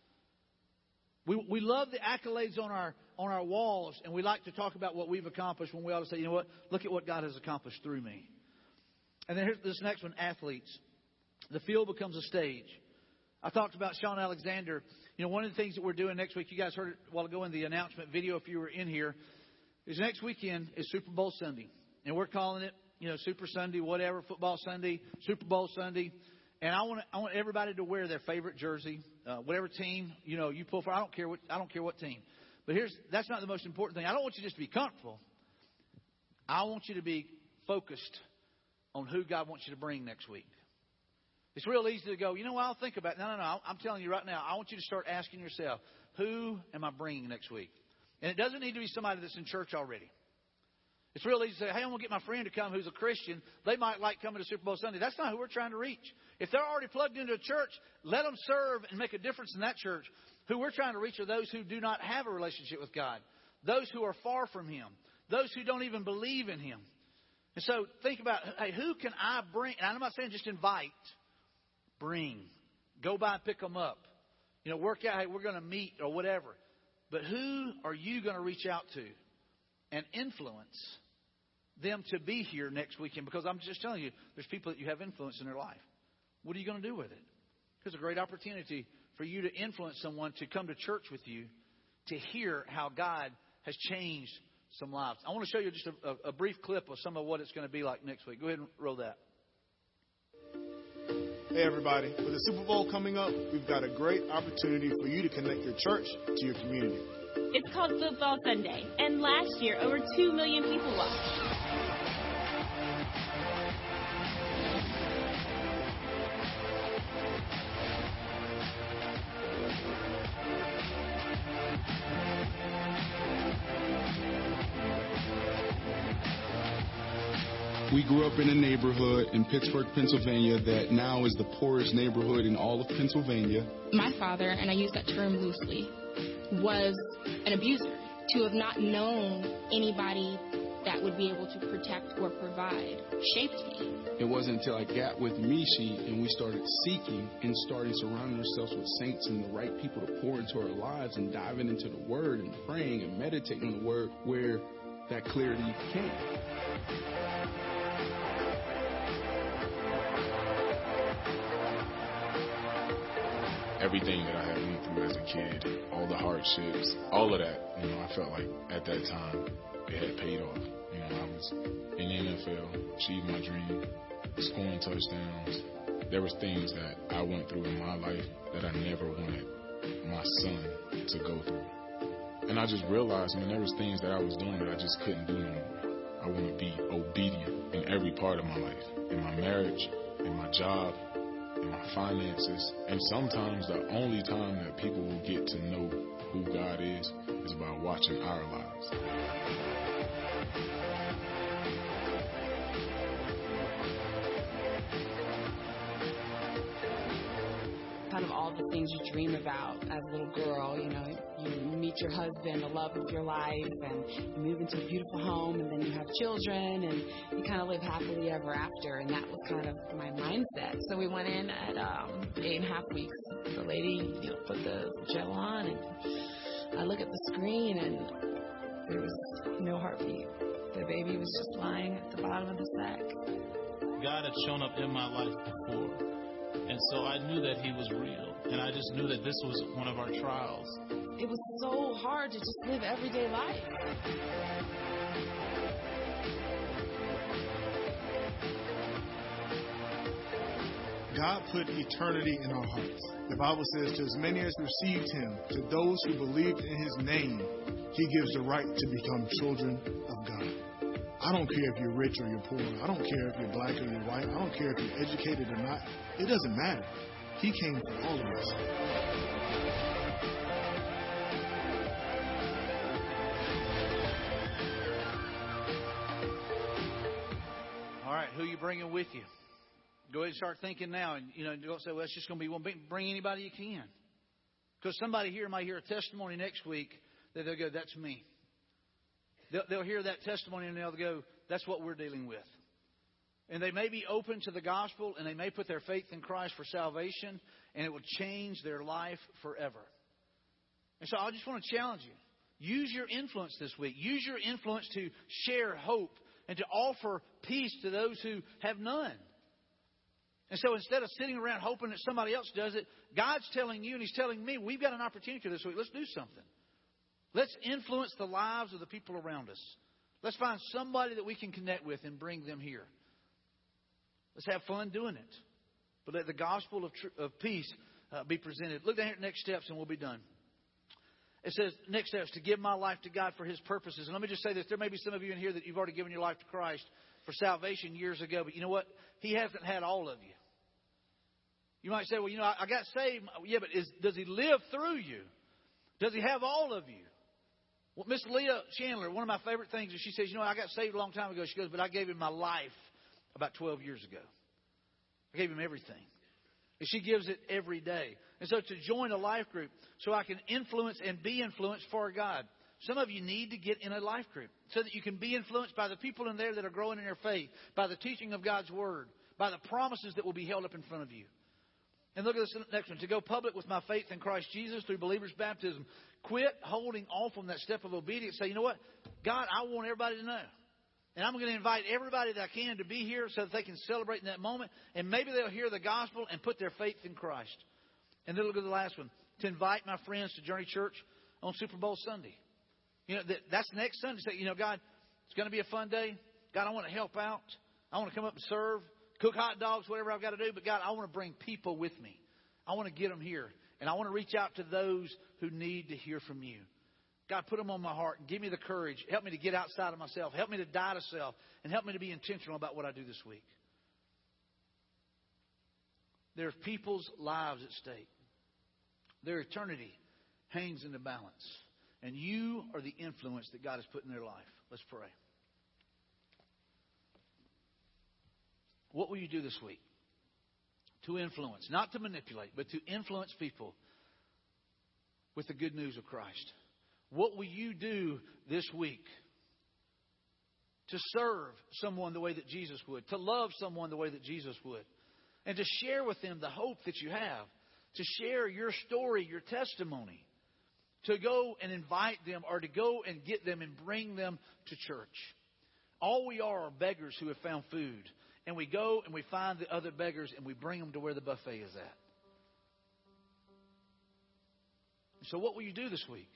Speaker 1: We love the accolades on our walls, and we like to talk about what we've accomplished when we ought to say, you know what, look at what God has accomplished through me. And then here's this next one, athletes. The field becomes a stage. I talked about Sean Alexander. You know, one of the things that we're doing next week, you guys heard it a while ago in the announcement video if you were in here, is next weekend is Super Bowl Sunday. And we're calling it, you know, Super Sunday, whatever, Football Sunday, Super Bowl Sunday. And I want everybody to wear their favorite jersey, whatever team, you know, you pull for. I don't care what team. But that's not the most important thing. I don't want you just to be comfortable. I want you to be focused on who God wants you to bring next week. It's real easy to go, you know what, I'll think about it. No. I'm telling you right now, I want you to start asking yourself, who am I bringing next week? And it doesn't need to be somebody that's in church already. It's real easy to say, hey, I'm going to get my friend to come who's a Christian. They might like coming to Super Bowl Sunday. That's not who we're trying to reach. If they're already plugged into a church, let them serve and make a difference in that church. Who we're trying to reach are those who do not have a relationship with God. Those who are far from Him. Those who don't even believe in Him. And so think about, hey, who can I bring? And I'm not saying just invite. Bring. Go by and pick them up. You know, work out, hey, we're going to meet or whatever. But who are you going to reach out to and influence them to be here next weekend? Because I'm just telling you, there's people that you have influence in their life. What are you going to do with it? There's a great opportunity for you to influence someone to come to church with you to hear how God has changed some lives. I want to show you just a brief clip of some of what it's going to be like next week. Go ahead and roll that.
Speaker 4: Hey everybody, with the Super Bowl coming up, we've got a great opportunity for you to connect your church to your community.
Speaker 5: It's called Football Sunday, and last year over 2 million people watched.
Speaker 6: We grew up in a neighborhood in Pittsburgh, Pennsylvania that now is the poorest neighborhood in all of Pennsylvania.
Speaker 7: My father, and I use that term loosely, was an abuser. To have not known anybody that would be able to protect or provide shaped me.
Speaker 6: It wasn't until I got with Mishi and we started seeking and started surrounding ourselves with saints and the right people to pour into our lives and diving into the Word and praying and meditating on the Word where that clarity came.
Speaker 4: Everything that I had went through as a kid, all the hardships, all of that, I felt like at that time it had paid off. I was in the NFL, achieved my dream, scoring touchdowns. There was things that I went through in my life that I never wanted my son to go through. And I just realized, there was things that I was doing that I just couldn't do no more. I want to be obedient in every part of my life, in my marriage, in my job, in my finances. And sometimes the only time that people will get to know who God is by watching our lives.
Speaker 8: Kind of all the things you dream about as a little girl. You meet your husband, the love of your life, and you move into a beautiful home, and then you have children, and you kind of live happily ever after. And that was kind of my mindset. So we went in at 8.5 weeks. The lady put the gel on, and I look at the screen, and there was no heartbeat. The baby was just lying at the bottom of the sack.
Speaker 9: God had shown up in my life before. And so I knew that he was real. And I just knew that this was one of our trials.
Speaker 8: It was so hard to just live everyday life.
Speaker 4: God put eternity in our hearts. The Bible says, to as many as received him, to those who believed in his name, he gives the right to become children of God. I don't care if you're rich or you're poor. I don't care if you're black or you're white. I don't care if you're educated or not. It doesn't matter. He came for all of us.
Speaker 1: All right, who are you bringing with you? Go ahead and start thinking now. And, don't say, well, it's just going to be one. Bring anybody you can. Because somebody here might hear a testimony next week that they'll go, that's me. They'll hear that testimony and they'll go, that's what we're dealing with. And they may be open to the gospel and they may put their faith in Christ for salvation and it will change their life forever. And so I just want to challenge you. Use your influence this week. Use your influence to share hope and to offer peace to those who have none. And so instead of sitting around hoping that somebody else does it, God's telling you and He's telling me, we've got an opportunity this week. Let's do something. Let's influence the lives of the people around us. Let's find somebody that we can connect with and bring them here. Let's have fun doing it. But let the gospel of peace be presented. Look down here at next steps and we'll be done. It says, next steps, to give my life to God for His purposes. And let me just say this. There may be some of you in here that you've already given your life to Christ for salvation years ago. But you know what? He hasn't had all of you. You might say, well, I got saved. Yeah, but does He live through you? Does He have all of you? Well, Miss Leah Chandler, one of my favorite things is she says, I got saved a long time ago. She goes, but I gave Him my life about 12 years ago. I gave Him everything. And she gives it every day. And so to join a life group so I can influence and be influenced for God. Some of you need to get in a life group so that you can be influenced by the people in there that are growing in their faith, by the teaching of God's Word, by the promises that will be held up in front of you. And look at this next one. To go public with my faith in Christ Jesus through believer's baptism. Quit holding off on that step of obedience. Say, you know what? God, I want everybody to know. And I'm going to invite everybody that I can to be here so that they can celebrate in that moment. And maybe they'll hear the gospel and put their faith in Christ. And then look at the last one. To invite my friends to Journey Church on Super Bowl Sunday. That's next Sunday. Say, God, it's going to be a fun day. God, I want to help out. I want to come up and serve, cook hot dogs, whatever I've got to do. But God, I want to bring people with me. I want to get them here. And I want to reach out to those who need to hear from you. God, put them on my heart and give me the courage. Help me to get outside of myself. Help me to die to self. And help me to be intentional about what I do this week. There's people's lives at stake. Their eternity hangs in the balance. And you are the influence that God has put in their life. Let's pray. What will you do this week to influence, not to manipulate, but to influence people with the good news of Christ? What will you do this week to serve someone the way that Jesus would, to love someone the way that Jesus would, and to share with them the hope that you have, to share your story, your testimony, to go and invite them or to go and get them and bring them to church? All we are beggars who have found food. And we go and we find the other beggars and we bring them to where the buffet is at. So what will you do this week?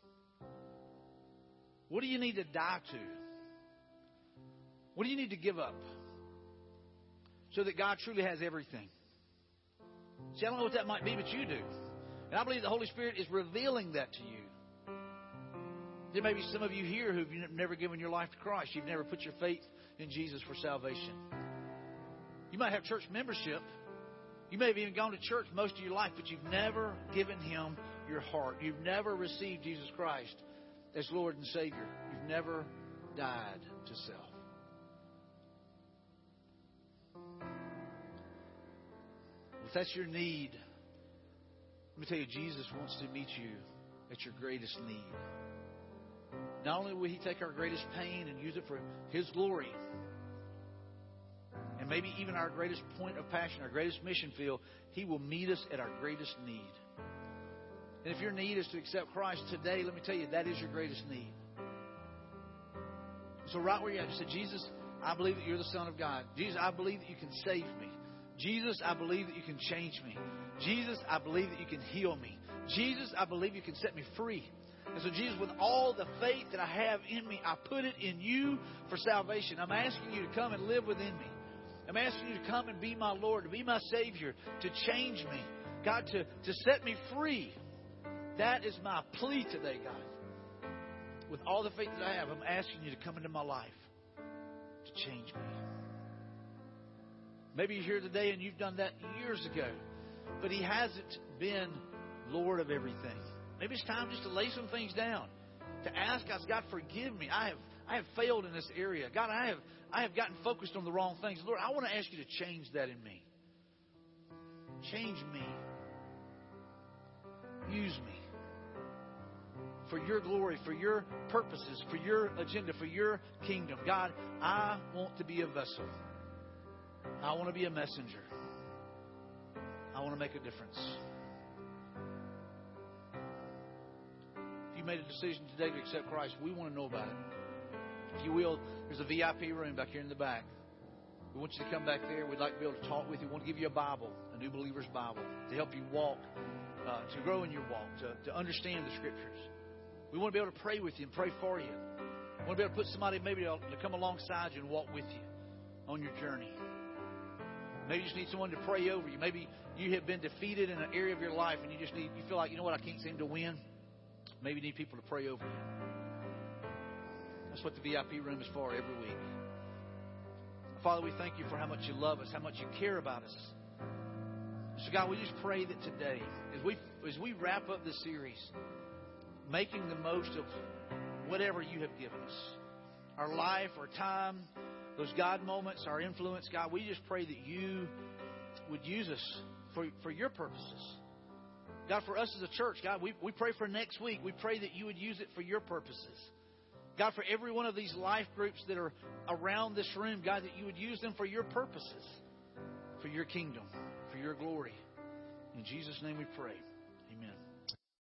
Speaker 1: What do you need to die to? What do you need to give up so that God truly has everything? See, I don't know what that might be, but you do. And I believe the Holy Spirit is revealing that to you. There may be some of you here who've never given your life to Christ. You've never put your faith in Jesus for salvation. You might have church membership. You may have even gone to church most of your life, but you've never given Him your heart. You've never received Jesus Christ as Lord and Savior. You've never died to self. If that's your need, let me tell you, Jesus wants to meet you at your greatest need. Not only will He take our greatest pain and use it for His glory, and maybe even our greatest point of passion, our greatest mission field, He will meet us at our greatest need. And if your need is to accept Christ today, let me tell you, that is your greatest need. So right where you're at, just say, Jesus, I believe that you're the Son of God. Jesus, I believe that you can save me. Jesus, I believe that you can change me. Jesus, I believe that you can heal me. Jesus, I believe you can set me free. And so, Jesus, with all the faith that I have in me, I put it in you for salvation. I'm asking you to come and live within me. I'm asking you to come and be my Lord, to be my Savior, to change me. God, to set me free. That is my plea today, God. With all the faith that I have, I'm asking you to come into my life to change me. Maybe you're here today and you've done that years ago, but He hasn't been Lord of everything. Maybe it's time just to lay some things down, to ask God, forgive me. I have failed in this area. God, I have gotten focused on the wrong things. Lord, I want to ask you to change that in me. Change me. Use me for your glory, for your purposes, for your agenda, for your kingdom. God, I want to be a vessel. I want to be a messenger. I want to make a difference. If you made a decision today to accept Christ, we want to know about it. If you will, there's a VIP room back here in the back. We want you to come back there. We'd like to be able to talk with you. We want to give you a Bible, a New Believer's Bible, to help you walk, to grow in your walk, to understand the Scriptures. We want to be able to pray with you and pray for you. We want to be able to put somebody maybe to come alongside you and walk with you on your journey. Maybe you just need someone to pray over you. Maybe you have been defeated in an area of your life and you feel like, you know what, I can't seem to win. Maybe you need people to pray over you. That's what the VIP room is for every week. Father, we thank you for how much you love us, how much you care about us. So God, we just pray that today, as we wrap up this series, making the most of whatever you have given us, our life, our time, those God moments, our influence, God, we just pray that you would use us for your purposes. God, for us as a church, God, we pray for next week. We pray that you would use it for your purposes. God, for every one of these life groups that are around this room, God, that you would use them for your purposes, for your kingdom, for your glory. In Jesus' name we pray. Amen.